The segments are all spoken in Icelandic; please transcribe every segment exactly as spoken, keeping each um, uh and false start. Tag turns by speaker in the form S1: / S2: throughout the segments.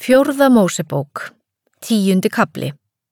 S1: Fjórða Mósebók, tíundi kafli.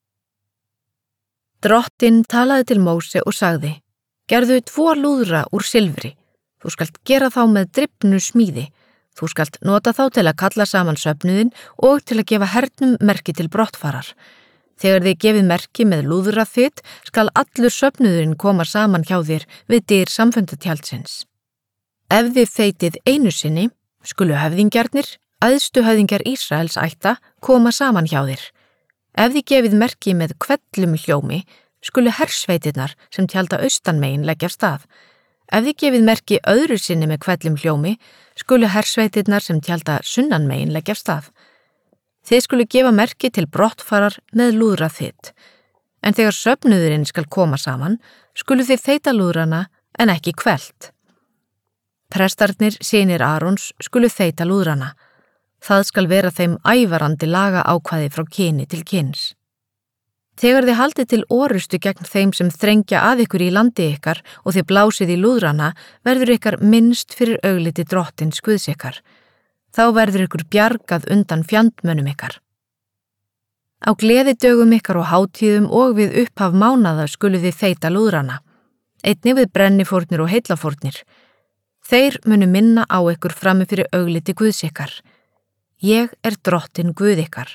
S1: Drottinn talaði til Móse og sagði: Gerðu tvo lúðra úr silfri. Þú skalt gera þá með drifnu smíði. Þú skalt nota þá til að kalla saman söfnuðinn og til að gefa hernum merki til brottfarar. Þegar þið gefið merki með lúðra þitt, skal allur söfnuðurinn koma saman hjá þér við dyr samfundatjaldsins. Ef þið þeytið einu sinni, skulu höfðingjarnir, æðstu höfðingjar Ísraels ætta, koma saman hjá þér. Ef þið gefið merki með hvellum hljómi, skulu hersveitirnar sem tjalda austanmegin leggja af stað. Ef þið gefið merki öðru sinni með hvellum hljómi, skulu hersveitirnar sem tjalda sunnanmegin leggja af stað. Þið skulu gefa merki til brottfarar með lúðra þitt. En þegar söfnuðurinn skal koma saman, skulu þið þeyta lúðrana en ekki hvellt. Prestarnir, synir Arons, skulu þeyta lúðrana. Það skal vera þeim ævarandi laga ákvæði frá kyni til kyns. Þegar þið haldið til orustu gegn þeim sem þrengja að ykkur í landi ykkar og þið blásið í lúðrana, verður ykkar minnst fyrir augliti drottins Guðs ykkar. Þá verður ykkur bjargað undan fjandmönnum ykkar. Á gleðidögum ykkar og hátíðum og við upphaf mánaða skulu þið þeyta lúðrana, einnig við brennifórnir og heillafórnir. Þeir munu minna á ykkur frammi fyrir augliti Guðs ykkar. Ég er drottinn Guð ykkar.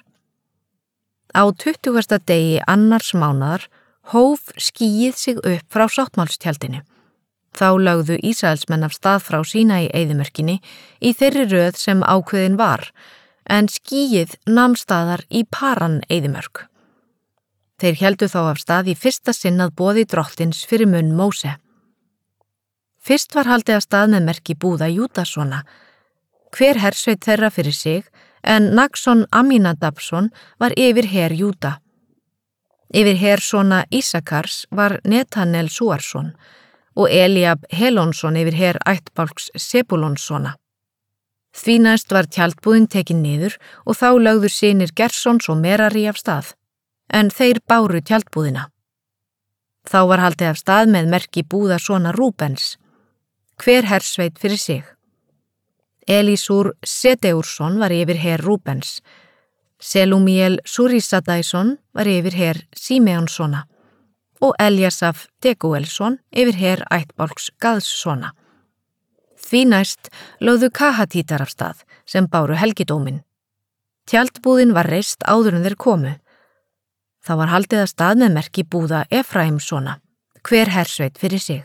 S1: Á tuttugasta degi annars mánaðar hóf skýið sig upp frá sáttmálstjaldinu. Þá lögðu Ísraelsmenn af stað frá sína í eyðimörkinni í þeirri röð sem ákveðin var, en skýið nam staðar í Paran eyðimörk. Þeir héldu þá af stað í fyrsta sinn að boði drottins fyrir munn Móse. Fyrst var haldið af stað með merki búða Júdasona, hver hersveit þeirra fyrir sig, en Naxon Aminadabson var yfir her Júda. Yfir her sona Ísakars var Netanel Súarsson og Eliab Helonsson yfir her ættbálks Sebulonssona. Því næst var tjaldbúðin tekin niður og þá lögðu synir Gersons og Merari af stað, en þeir báru tjaldbúðina. Þá var haldið af stað með merki búða sona Rúbens, hver hersveit fyrir sig. Elísúr Sedeursson var yfir her Rúbens, Selumiel Súrisadæsson var yfir her Simeonssona og Eljasaf Deguelsson yfir her ættbálks Gadssona. Því næst lögðu Kahatítar af stað sem báru helgidóminn. Tjaldbúðin var reist áður en þeir komu. Þá var haldið af stað með merki búða Efraimssona, hver hersveit fyrir sig.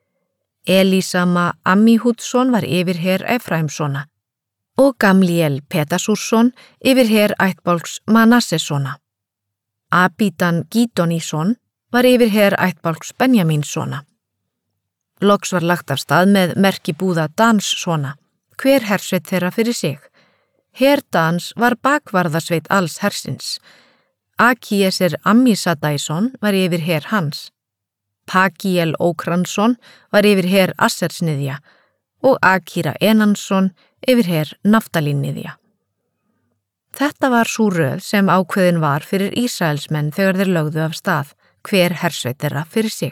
S1: Elísama Ammihúdsson var yfir her Efraimssona og Gamliel Petasúrsson yfir her ættbálks Manassessona. Abidan Gídonísson var yfir her ættbálks Benjamínssona. Loks var lagt af stað með merki búða Danssona, hver hersveit þeirra fyrir sig. Her Dans var bakvarðasveit alls hersins. Akíesir Ammisadæsson var yfir her hans. Pagiel Ókransson var yfir her Assersniðja og Akira Enansson yfir her Naftalíniðja. Þetta var sú röð sem ákveðin var fyrir Ísraelsmenn þegar þeir lögðu af stað, hver hersveit þeirra fyrir sig.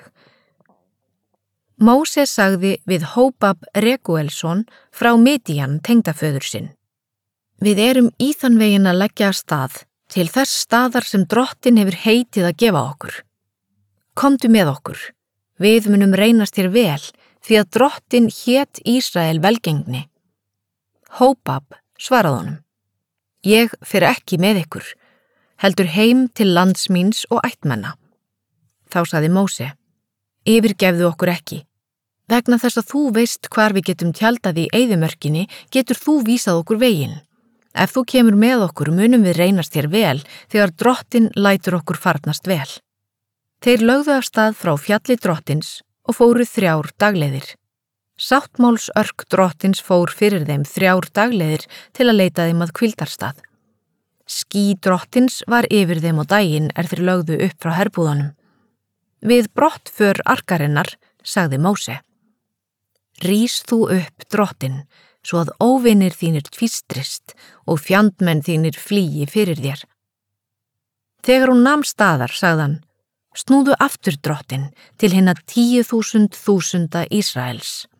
S1: Móse sagði við Hóbab Reguelsson frá Midjan tengdaföður sinn: Við erum í þann veginn að leggja af stað til þess staðar sem drottinn hefur heitið að gefa okkur. Komdu með okkur, við munum reynast þér vel, því að drottinn hét Ísrael velgengni. Hóbab svaraði honum: Ég fer ekki með ykkur, heldur heim til lands míns og ættmenna. Þá sagði Móse: Yfirgefðu okkur ekki. Vegna þess að þú veist hvar við getum tjaldað í eyðimörkinni, getur þú vísað okkur veginn. Ef þú kemur með okkur munum við reynast þér vel, þegar drottinn lætur okkur farnast vel. Þeir lögðu af stað frá fjalli drottins og fóru þrjár dagleiðir. Sáttmálsörk drottins fór fyrir þeim þrjár dagleiðir til að leita þeim að hvíldarstað. Ský drottins var yfir þeim á daginn er þeir lögðu upp frá herbúðunum. Við brottför arkarinnar sagði Móse: Rís þú upp drottinn, svo að óvinir þínir tvístrist og fjandmenn þínir flýi fyrir þér. Þegar hún nam staðar sagði hann: Snúðu aftur drottinn til hinna tíu þúsund þúsunda Ísraels.